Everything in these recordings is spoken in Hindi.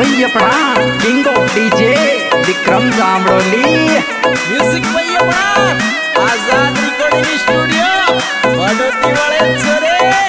वही अपना king of DJ Vikram Jamdoli. Music वही अपना आजाद रिकॉर्डिंग स्टूडियो बड़ोती वाले छोरे।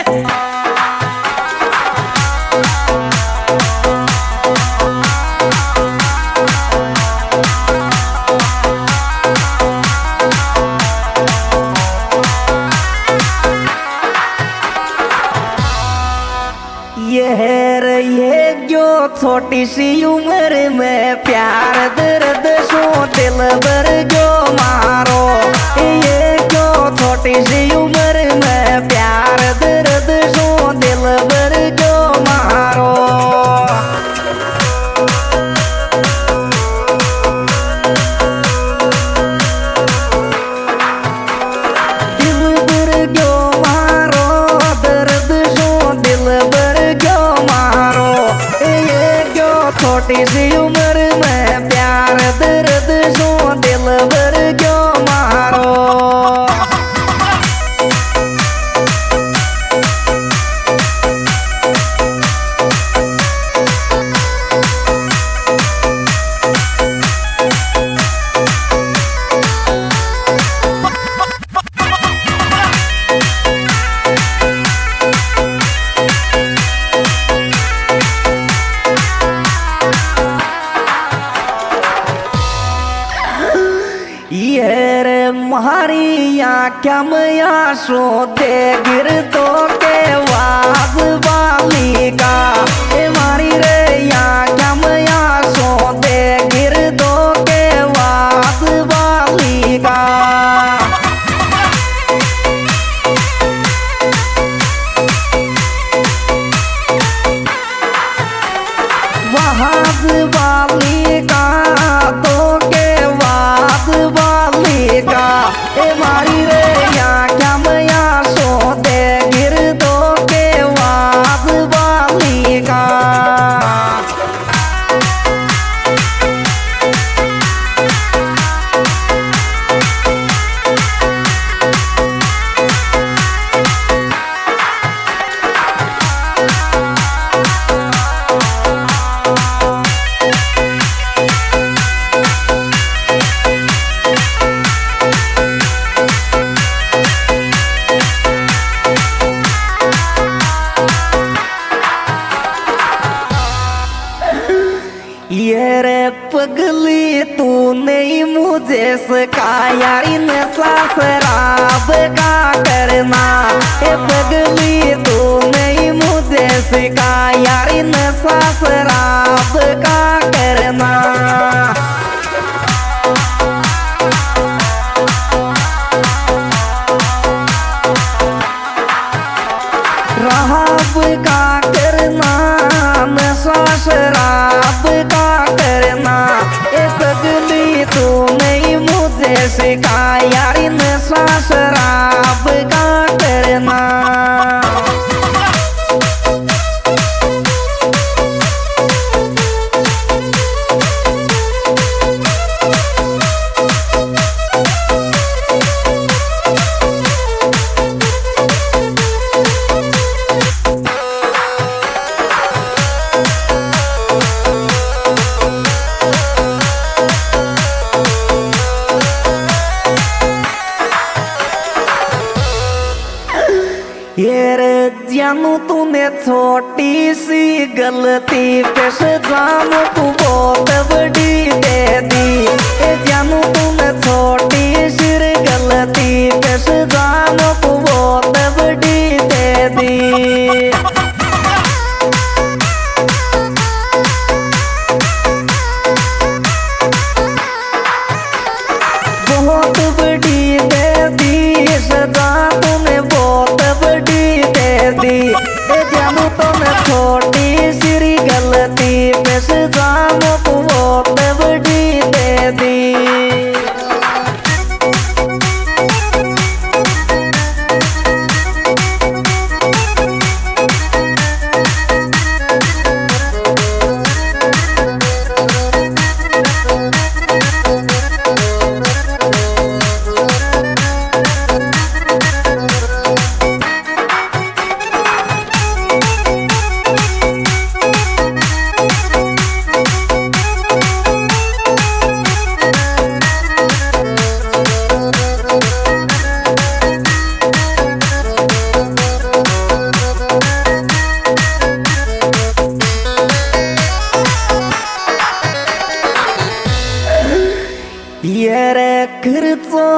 ये जो छोटी सी उम्र में प्यार दर्द सो दिल भर जो मारो। ये जो छोटी सी उम्र में प्यार दर्द सो दिल भर जो मारो। छोटी सी उम्र में प्यार दर्द सो दिल भर क्यों मारो। मारी क्या मैया सो दे गिर तो के वाज वाली का। मारी रे या क्या मैया सो दे गिर दो के वाज वाली का। वाज वाली का तो के वाज वाली का। मारी रे या क्या मैया सो दे गिर दो के वाज वाली का। ये रे पगली तूने मुझे सिखाया नशा शराब का करना। ये पगली तूने मुझे सिखाया नशा शराब का करना। शराब का करना नशा शराब का करना। ए पगली तूने मुझे सिखाया नशा शराब का करना। ये रे जानू तूने छोटी सी गलती पे सजा तू बहुत बड़ी दे दी। ये जानू तूने छोटी सी गलती पे सजा तू बहुत बड़ी दे दी। बहुत बड़ी दे दी सजा तूने बहुत बड़ी दे दी। जानू तो मैं छोटी सी गलती पे सजा तू बहुत बड़ी दे दी।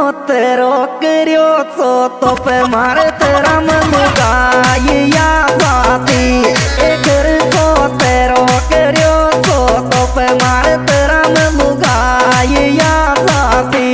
तेरो करियो सो तो पे मार तेरा मन गाय या साथी घर सो तेरो करियो सो तो पे मार तेरा मन गाय या साथी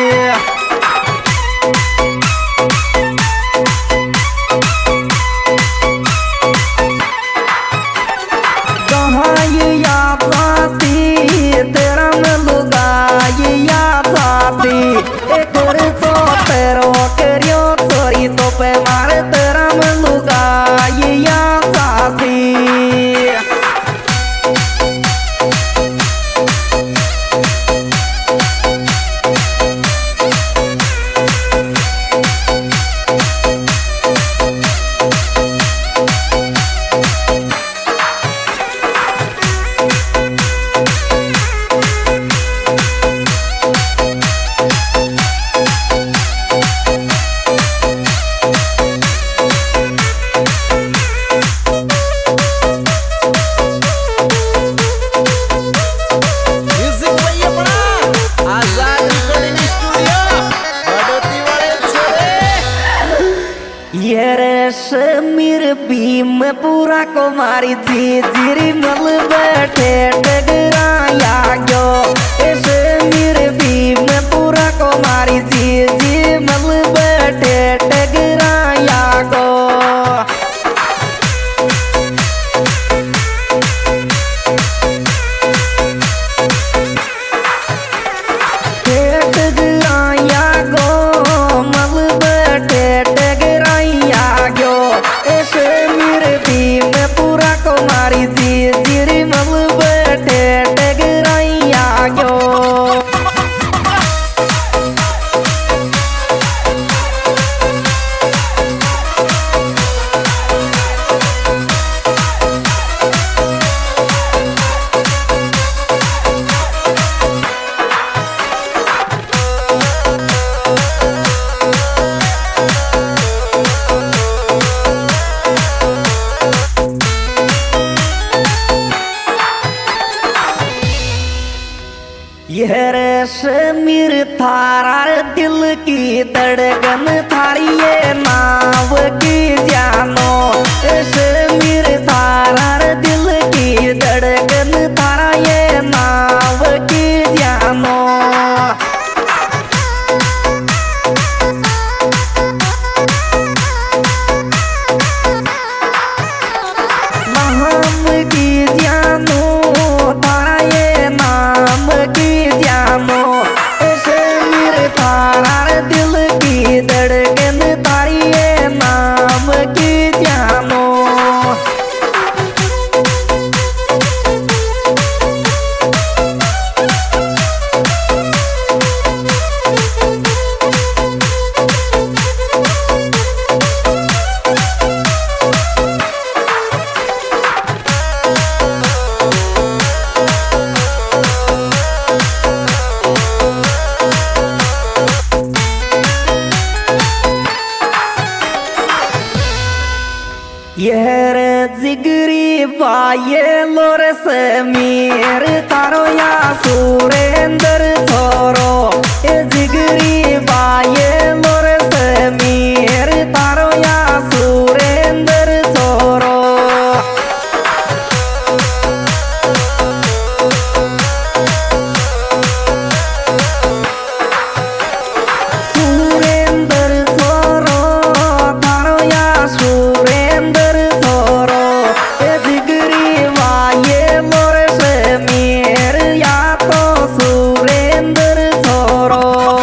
समीर भीम पूरा को मारी थी जिरी मल बैठे टगराया गयो समीर भीम पूरा को मारी थी जी मल बैठे टगराया गो टगराया गो मल बैठे टगराया गयो समीर भीम पूरा को मारी थी जिरी मल बैठे टगराया गयो यह समीर थारा दिल की धड़कन थारी ये नाव की जानो समीर थारा दिल की धड़कन थारा ये नाव की जानो नाम की जानो थारा ये नाम की जानो समीर थारा दिल की धड़कन थारी ये नाम की जानो यह जिगरी बाये लोर समीर तारो या सुरेंद्र छोरो जिगरी बाये लोर समीर तारो या सुरेंद्र छोरो सुरेंद्र छोरो तारो या सुरेंद्र छोरो जिगरी वाये मोर समीर या तो सुरेंद्र छोरो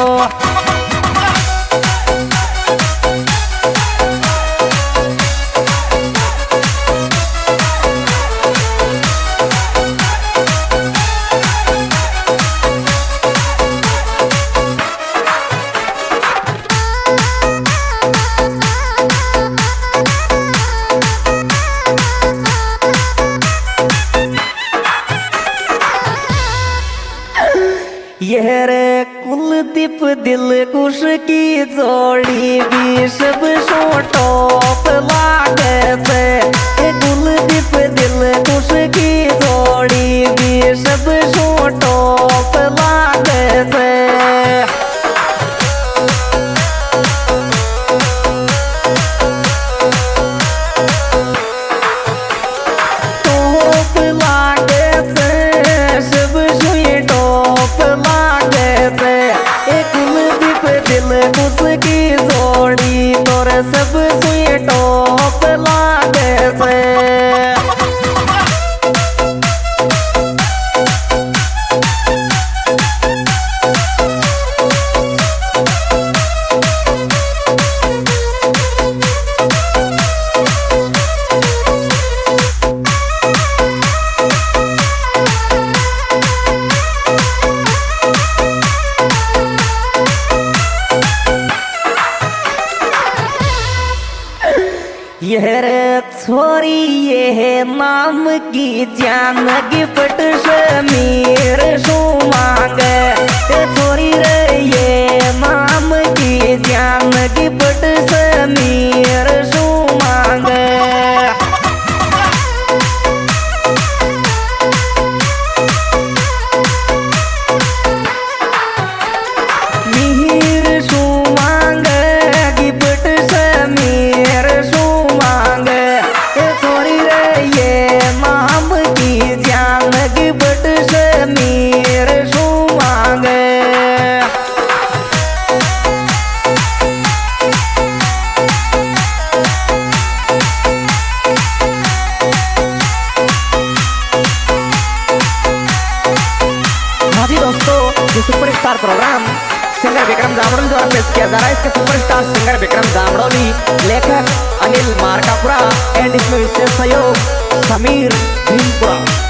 यह रे कुलदीप दिल कुश की जोड़ी भी सब सो टॉप लागते कुलदीप दिल कुश की जोड़ी भी सब सो टॉप लागते ये है नाम की जान गिफ्ट समीर सो मांगे छोरी रे ये नाम की जान गिफ्ट समीर सो मांगे superstar program singer Vikram Jamdoli द्वारा पेश किया जा रहा है। इसके सुपरस्टार सिंगर विक्रम जामड़ोली, लेखक अनिल मार्कापुरा एंड इसमें विशेष सहयोग समीर भीमपुरा।